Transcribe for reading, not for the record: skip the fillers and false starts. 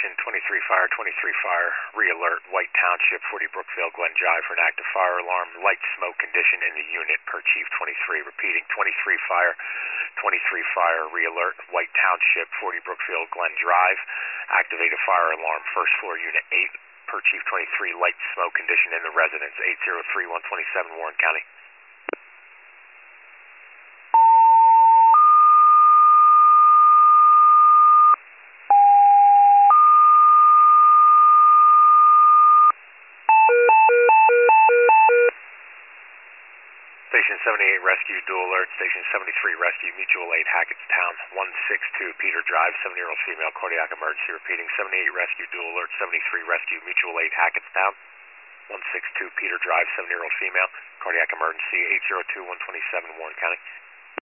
Station 23 Fire, re-alert, White Township, 40 Brookfield, Glen Jive for an active fire alarm, light smoke condition in the unit per Chief 23. Repeating, 23 Fire, re-alert, White Township, 40 Brookfield, Glen Drive, activate a fire alarm, first floor, Unit 8 per Chief 23, light smoke condition in the residence, 803-127 Warren County. Station 78 Rescue, dual alert. Station 73 Rescue, Mutual Aid, Hackettstown, 162 Peter Drive, 7-year-old female, cardiac emergency. Repeating, 78 Rescue, dual alert. 73 Rescue, Mutual Aid, Hackettstown, 162 Peter Drive, 7-year-old female, cardiac emergency. 802-127 Warren County.